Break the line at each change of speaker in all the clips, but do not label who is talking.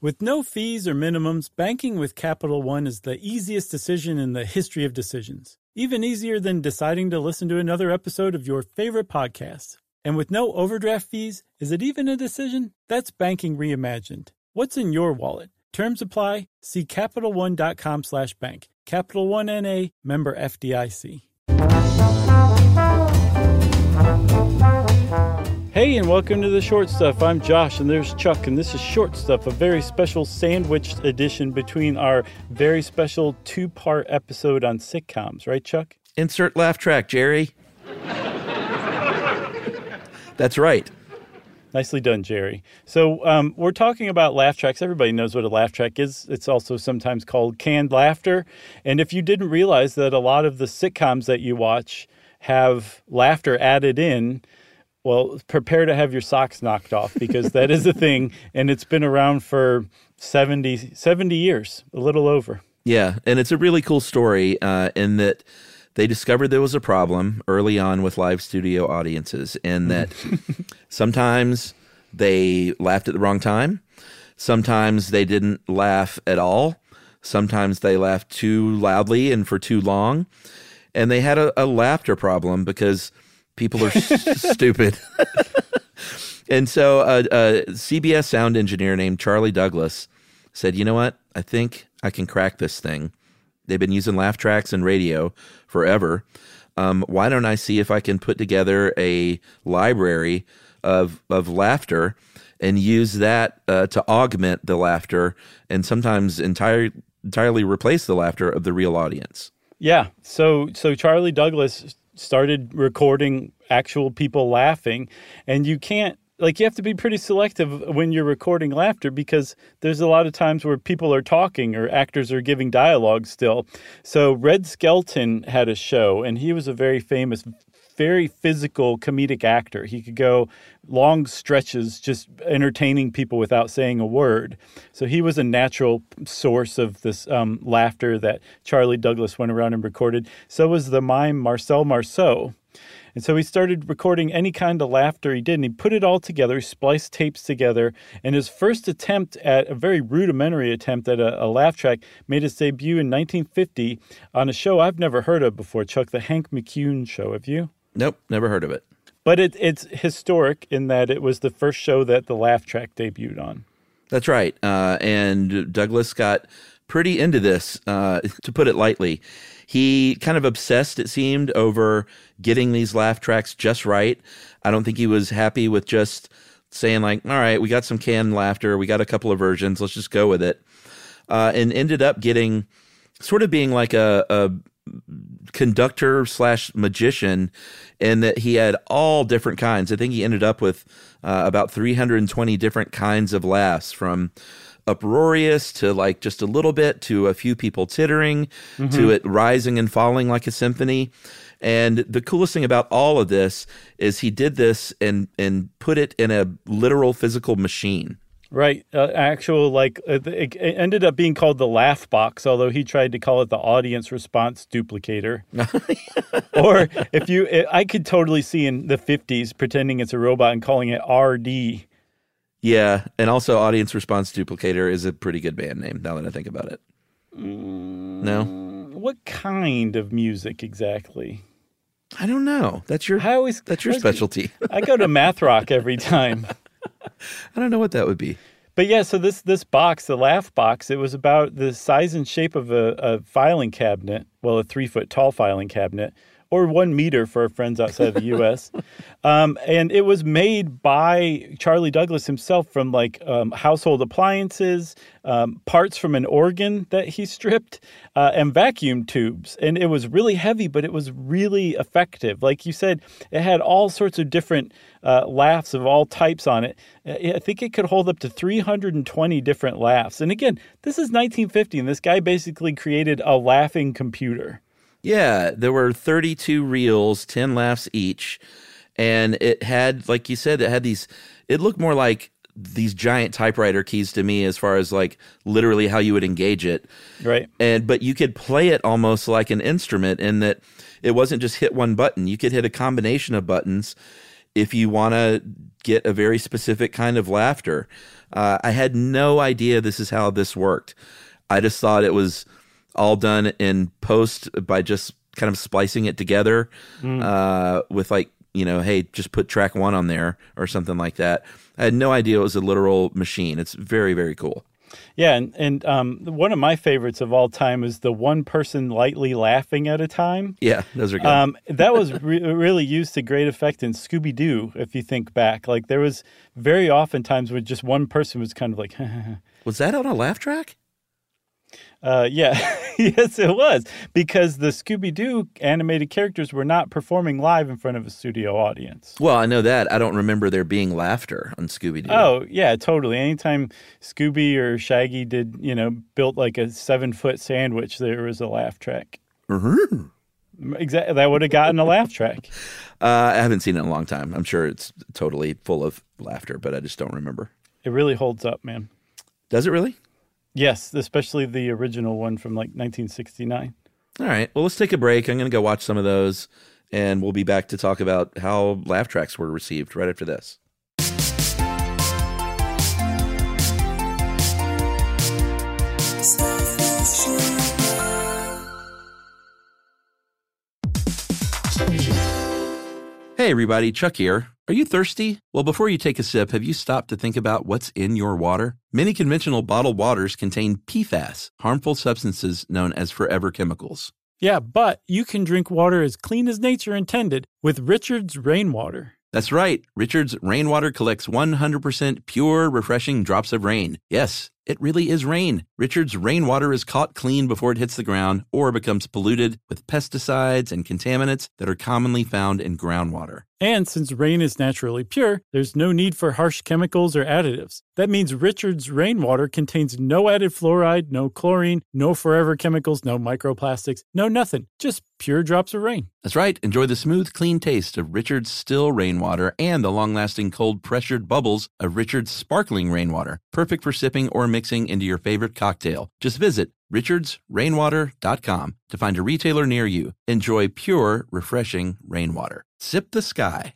With no fees or minimums, banking with Capital One is the easiest decision in the history of decisions. Even easier than deciding to listen to another episode of your favorite podcast. And with no overdraft fees, is it even a decision? That's banking reimagined. What's in your wallet? Terms apply. See CapitalOne.com/bank. Capital One N.A., member FDIC. Hey, and welcome to The Short Stuff. I'm Josh, and there's Chuck, and this is Short Stuff, a very special sandwiched edition between our very special two-part episode on sitcoms. Right, Chuck?
Insert laugh track, Jerry. That's right.
Nicely done, Jerry. So we're talking about laugh tracks. Everybody knows what a laugh track is. It's also sometimes called canned laughter. And if you didn't realize that a lot of the sitcoms that you watch have laughter added in, well, prepare to have your socks knocked off, because that is a thing, and it's been around for 70 years, a little over.
Yeah, and it's a really cool story in that they discovered there was a problem early on with live studio audiences, and that sometimes they laughed at the wrong time, sometimes they didn't laugh at all, sometimes they laughed too loudly and for too long, and they had a laughter problem because people are stupid. And so a CBS sound engineer named Charlie Douglas said, you know what? I think I can crack this thing. They've been using laugh tracks in radio forever. Why don't I see if I can put together a library of laughter and use that to augment the laughter and sometimes entirely replace the laughter of the real audience.
Yeah. So Charlie Douglas started recording actual people laughing, and you have to be pretty selective when you're recording laughter, because there's a lot of times where people are talking or actors are giving dialogue still. So Red Skelton had a show, and he was a very famous, very physical comedic actor. He could go long stretches just entertaining people without saying a word. So he was a natural source of this laughter that Charlie Douglas went around and recorded. So was the mime Marcel Marceau. And so he started recording any kind of laughter he did, and he put it all together, spliced tapes together, and his first attempt at a very rudimentary attempt at a laugh track made its debut in 1950 on a show I've never heard of before, Chuck, the Hank McCune Show. Have you?
Nope, never heard of it.
But it's historic in that it was the first show that the laugh track debuted on.
That's right. And Douglas got pretty into this, to put it lightly. He kind of obsessed, it seemed, over getting these laugh tracks just right. I don't think he was happy with just saying like, all right, we got some canned laughter. We got a couple of versions. Let's just go with it. And ended up being like a conductor / magician, in that he had all different kinds. I think he ended up with about 320 different kinds of laughs, from uproarious to like just a little bit, to a few people tittering, to it rising and falling like a symphony. And the coolest thing about all of this is he did this and put it in a literal physical machine.
Right. It ended up being called the Laugh Box, although he tried to call it the Audience Response Duplicator. Or I could totally see in the 50s pretending it's a robot and calling it RD.
Yeah, and also Audience Response Duplicator is a pretty good band name, now that I think about it. No?
What kind of music exactly?
I don't know. That's your specialty.
I go to math rock every time.
I don't know what that would be.
But yeah, so this box, the Laugh Box, it was about the size and shape of a filing cabinet, well, a 3-foot tall filing cabinet, or 1 meter for our friends outside of the U.S. And it was made by Charlie Douglas himself from household appliances, parts from an organ that he stripped, and vacuum tubes. And it was really heavy, but it was really effective. Like you said, it had all sorts of different laughs of all types on it. I think it could hold up to 320 different laughs. And again, this is 1950, and this guy basically created a laughing computer.
Yeah, there were 32 reels, 10 laughs each, and it had, like you said, it looked more like these giant typewriter keys to me, as far as like literally how you would engage it.
Right.
But you could play it almost like an instrument, in that it wasn't just hit one button. You could hit a combination of buttons if you want to get a very specific kind of laughter. I had no idea this is how this worked. I just thought it was all done in post by just kind of splicing it together with like, hey, just put track 1 on there or something like that. I had no idea it was a literal machine. It's very, very cool.
Yeah, and one of my favorites of all time is the one person lightly laughing at a time.
Yeah, those are good.
That was really used to great effect in Scooby-Doo, if you think back. Like, there was very often times when just one person was kind of like...
Was that on a laugh track?
Yeah, yes, it was, because the Scooby-Doo animated characters were not performing live in front of a studio audience.
Well, I know that. I don't remember there being laughter on Scooby-Doo.
Oh, yeah, totally. Anytime Scooby or Shaggy did, built like a 7-foot sandwich, there was a laugh track.
Mm-hmm.
Exactly. That would have gotten a laugh track.
I haven't seen it in a long time. I'm sure it's totally full of laughter, but I just don't remember.
It really holds up, man.
Does it really?
Yes, especially the original one from like 1969.
All right. Well, let's take a break. I'm going to go watch some of those, and we'll be back to talk about how laugh tracks were received right after this. Hey everybody, Chuck here. Are you thirsty? Well, before you take a sip, have you stopped to think about what's in your water? Many conventional bottled waters contain PFAS, harmful substances known as forever chemicals.
Yeah, but you can drink water as clean as nature intended with Richard's Rainwater.
That's right. Richard's Rainwater collects 100% pure, refreshing drops of rain. Yes, it really is rain. Richard's Rainwater is caught clean before it hits the ground or becomes polluted with pesticides and contaminants that are commonly found in groundwater.
And since rain is naturally pure, there's no need for harsh chemicals or additives. That means Richard's Rainwater contains no added fluoride, no chlorine, no forever chemicals, no microplastics, no nothing. Just pure drops of rain.
That's right. Enjoy the smooth, clean taste of Richard's still rainwater and the long-lasting cold pressured bubbles of Richard's sparkling rainwater. Perfect for sipping or mixing into your favorite cocktail. Just visit richardsrainwater.com to find a retailer near you. Enjoy pure, refreshing rainwater. Sip the sky.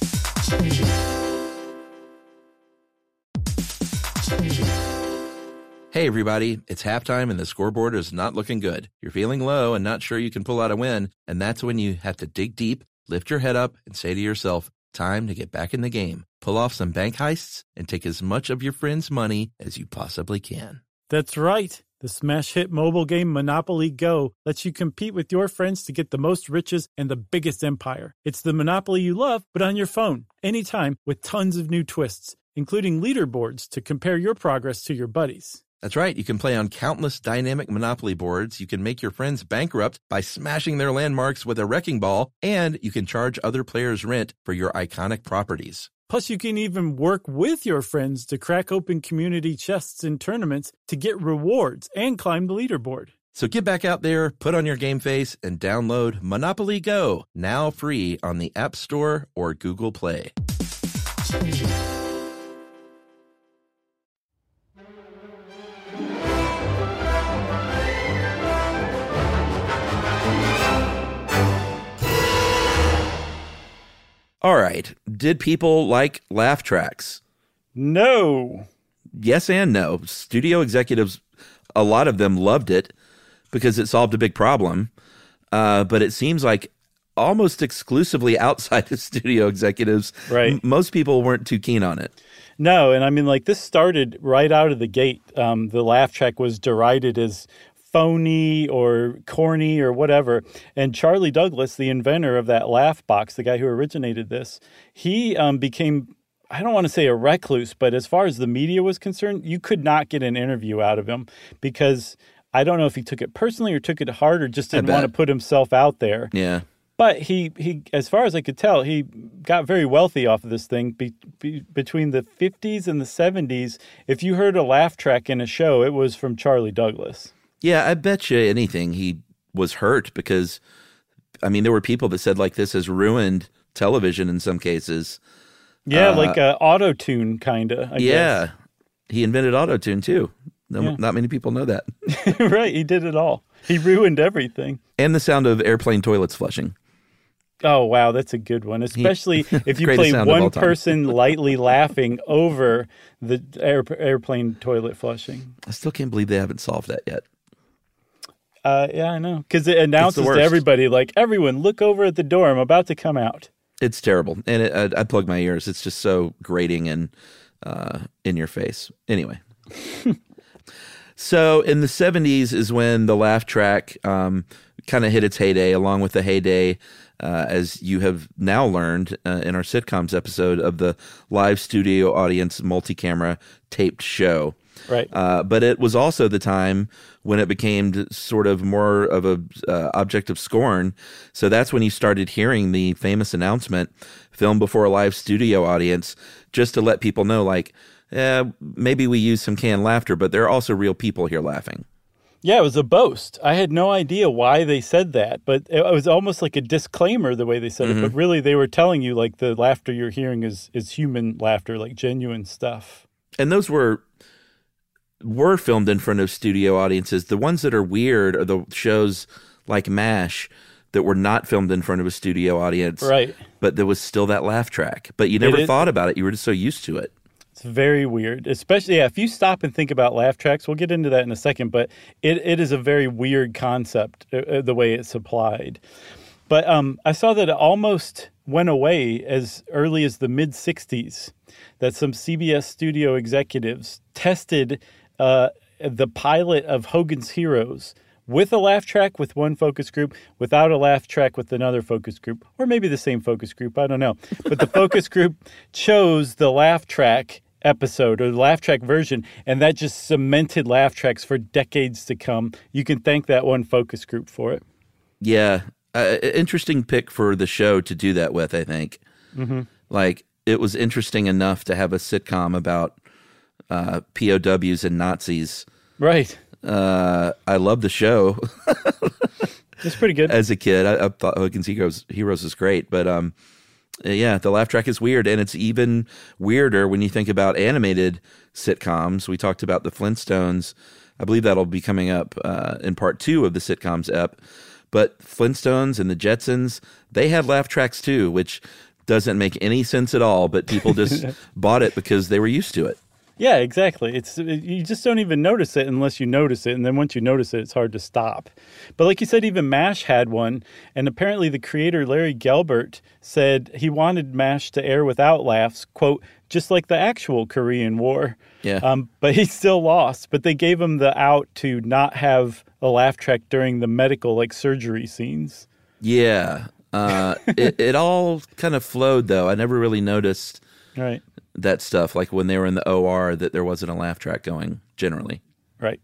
Hey everybody, it's halftime and the scoreboard is not looking good. You're feeling low and not sure you can pull out a win, and that's when you have to dig deep, lift your head up, and say to yourself, time to get back in the game. Pull off some bank heists and take as much of your friends' money as you possibly can.
That's right. The smash hit mobile game Monopoly Go lets you compete with your friends to get the most riches and the biggest empire. It's the Monopoly you love, but on your phone, anytime, with tons of new twists, including leaderboards to compare your progress to your buddies.
That's right. You can play on countless dynamic Monopoly boards. You can make your friends bankrupt by smashing their landmarks with a wrecking ball, and you can charge other players rent for your iconic properties.
Plus, you can even work with your friends to crack open community chests in tournaments to get rewards and climb the leaderboard.
So get back out there, put on your game face, and download Monopoly Go, now free on the App Store or Google Play. All right. Did people like laugh tracks?
No.
Yes and no. Studio executives, a lot of them loved it because it solved a big problem. But it seems like almost exclusively outside of studio executives,
right.
Most people weren't too keen on it.
No, and I mean, like, this started right out of the gate. The laugh track was derided as phony or corny or whatever. And Charlie Douglas, the inventor of that laugh box, the guy who originated this, he became, I don't want to say a recluse, but as far as the media was concerned, you could not get an interview out of him because I don't know if he took it personally or took it hard or just didn't want to put himself out there.
Yeah.
But he, as far as I could tell, he got very wealthy off of this thing between the 50s and the 70s. If you heard a laugh track in a show, it was from Charlie Douglas.
Yeah, I bet you anything he was hurt because, I mean, there were people that said like this has ruined television in some cases.
Yeah, like auto-tune kind of, I guess.
He invented auto-tune too. Not many people know that.
Right, he did it all. He ruined everything.
And the sound of airplane toilets flushing.
Oh, wow, that's a good one, especially if you
Greatest
play
sound of all
one
time.
person lightly laughing over the airplane toilet flushing.
I still can't believe they haven't solved that yet.
Yeah, I know. Because it announces to
worst.
everybody, like, everyone, look over at the door. I'm about to come out.
It's terrible, and I plug my ears. It's just so grating and in your face. Anyway, so in the 70s is when the laugh track kind of hit its heyday, along with the heyday, as you have now learned in our sitcoms episode, of the live studio audience multi-camera taped show.
Right.
But it was also the time when it became sort of more of a object of scorn. So that's when you started hearing the famous announcement, filmed before a live studio audience, just to let people know, like, maybe we use some canned laughter, but there are also real people here laughing.
Yeah, it was a boast. I had no idea why they said that, but it was almost like a disclaimer the way they said it. But really, they were telling you, like, the laughter you're hearing is human laughter, like genuine stuff.
And those were filmed in front of studio audiences. The ones that are weird are the shows like MASH that were not filmed in front of a studio audience.
Right.
But there was still that laugh track. But you never thought about it. You were just so used to it.
It's very weird, especially, if you stop and think about laugh tracks, we'll get into that in a second, but it is a very weird concept, the way it's applied. But I saw that it almost went away as early as the mid-'60s, that some CBS studio executives tested the pilot of Hogan's Heroes with a laugh track with one focus group, without a laugh track with another focus group, or maybe the same focus group, I don't know. But the focus group chose the laugh track episode or the laugh track version, and that just cemented laugh tracks for decades to come. You can thank that one focus group for it.
Yeah. Interesting pick for the show to do that with, I think. Mm-hmm. Like, it was interesting enough to have a sitcom about POWs and Nazis.
Right.
I love the show.
It's pretty good.
As a kid, I thought Hogan's Heroes was great, but yeah, the laugh track is weird, and it's even weirder when you think about animated sitcoms. We talked about the Flintstones. I believe that'll be coming up in part 2 of the sitcoms ep. But Flintstones and the Jetsons, they had laugh tracks too, which doesn't make any sense at all, but people just bought it because they were used to it.
Yeah, exactly. You just don't even notice it unless you notice it, and then once you notice it, it's hard to stop. But like you said, even MASH had one, and apparently the creator, Larry Gelbart, said he wanted MASH to air without laughs, quote, just like the actual Korean War.
Yeah.
But he still lost. But they gave him the out to not have a laugh track during the medical, like, surgery scenes.
Yeah. It all kind of flowed, though. I never really noticed
Right.
that stuff, like when they were in the OR, that there wasn't a laugh track going, generally.
Right.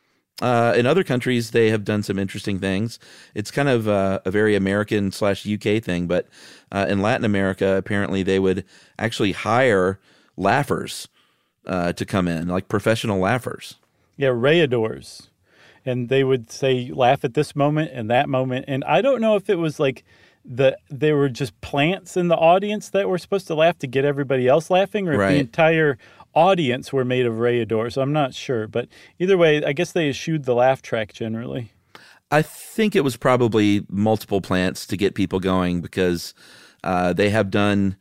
In other countries, they have done some interesting things. It's kind of a very American/UK thing, but in Latin America, apparently they would actually hire laughers to come in, like professional laughers.
Yeah, rayadors. And they would say, laugh at this moment and that moment. And I don't know if it was like there were just plants in the audience that were supposed to laugh to get everybody else laughing, or if the entire audience were made of rayadors. I'm not sure. But either way, I guess they eschewed the laugh track generally.
I think it was probably multiple plants to get people going, because they have done,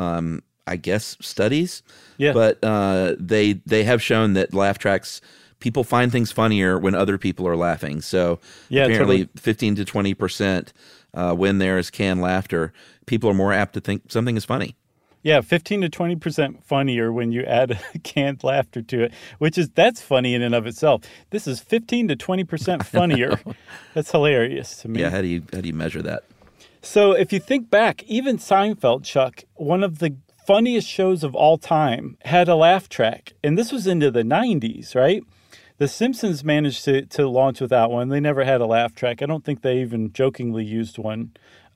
I guess, studies.
Yeah.
But they have shown that laugh tracks, people find things funnier when other people are laughing. So apparently 15 to 20% when there is canned laughter, people are more apt to think something is funny.
Yeah, 15 to 20% funnier when you add canned laughter to it, that's funny in and of itself. This is 15 to 20% funnier. That's hilarious to me.
Yeah, how do you measure that?
So if you think back, even Seinfeld, Chuck, one of the funniest shows of all time, had a laugh track. And this was into the 90s, right? The Simpsons managed to launch without one. They never had a laugh track. I don't think they even jokingly used one.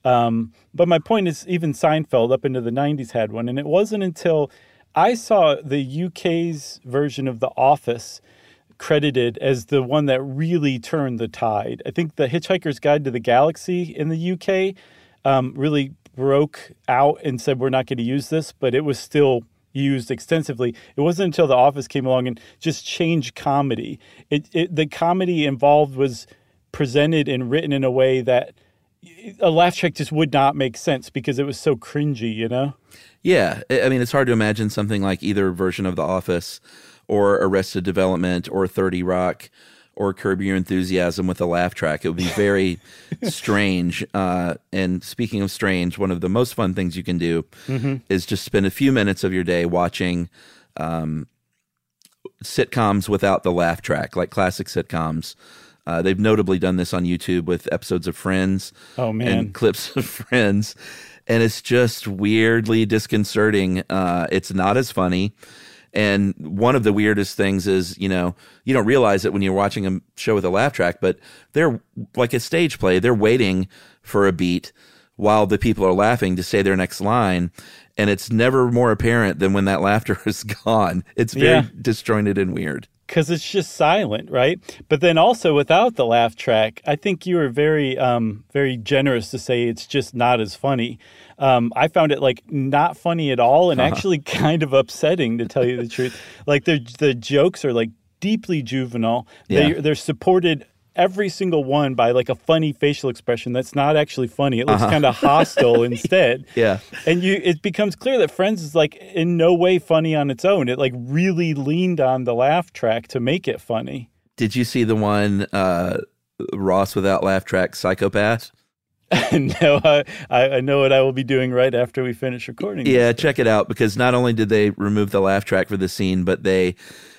But my point is, even Seinfeld up into the 90s had one. And it wasn't until I saw the UK's version of The Office credited as the one that really turned the tide. I think The Hitchhiker's Guide to the Galaxy in the UK really broke out and said, we're not going to use this, but it was still used extensively. It wasn't until The Office came along and just changed comedy. The comedy involved was presented and written in a way that a laugh track just would not make sense because it was so cringy, you know?
Yeah. I mean, it's hard to imagine something like either version of The Office or Arrested Development or 30 Rock or Curb Your Enthusiasm with a laugh track. It would be very strange. And speaking of strange, one of the most fun things you can do is just spend a few minutes of your day watching sitcoms without the laugh track, like classic sitcoms. They've notably done this on YouTube with episodes of Friends and clips of Friends. And it's just weirdly disconcerting. It's not as funny. And one of the weirdest things is, you know, you don't realize it when you're watching a show with a laugh track, but they're like a stage play. They're waiting for a beat while the people are laughing to say their next line. And it's never more apparent than when that laughter is gone. It's very disjointed and weird.
Because it's just silent, right? But then also without the laugh track, I think you were very, very generous to say it's just not as funny. I found it like not funny at all and actually kind of upsetting, to tell you the truth. Like the jokes are like deeply juvenile.
Yeah.
They're supported every single one by like a funny facial expression that's not actually funny. It looks kind of hostile instead.
Yeah.
And it becomes clear that Friends is like in no way funny on its own. It like really leaned on the laugh track to make it funny.
Did you see the one Ross without laugh track, Psychopath?
No, I know what I will be doing right after we finish recording.
Yeah, check it out, because not only did they remove the laugh track for the scene, but they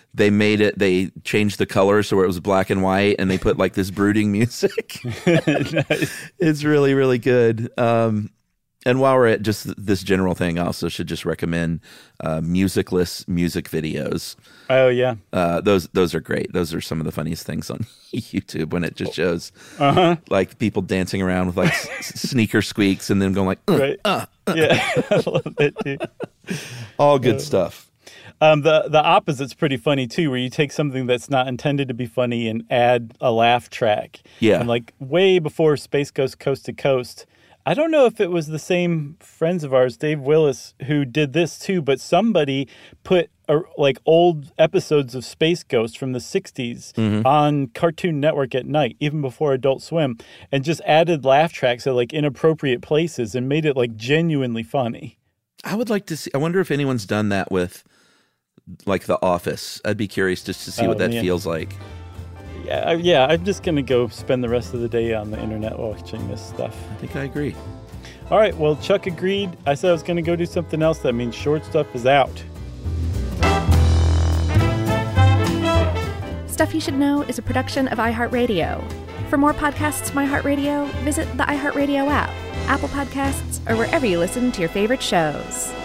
changed the color so it was black and white, and they put like this brooding music.
Nice.
It's really, really good. And while we're at just this general thing, I also should just recommend musicless music videos.
Oh, yeah.
Those are great. Those are some of the funniest things on YouTube, when it just shows like people dancing around with like sneaker squeaks and then going like,
right. Yeah, I love it too.
All good stuff.
The opposite's pretty funny too, where you take something that's not intended to be funny and add a laugh track.
Yeah.
And like way before Space Ghost Coast to Coast, I don't know if it was the same friends of ours, Dave Willis, who did this too, but somebody put like old episodes of Space Ghost from the 60s on Cartoon Network at night, even before Adult Swim, and just added laugh tracks at like inappropriate places and made it like genuinely funny.
I would like to see, I wonder if anyone's done that with like The Office. I'd be curious just to see what that feels like.
Yeah, I'm just going to go spend the rest of the day on the internet watching this stuff.
I think I agree.
All right, well, Chuck agreed. I said I was going to go do something else. That means Short Stuff is out.
Stuff You Should Know is a production of iHeartRadio. For more podcasts from iHeartRadio, visit the iHeartRadio app, Apple Podcasts, or wherever you listen to your favorite shows.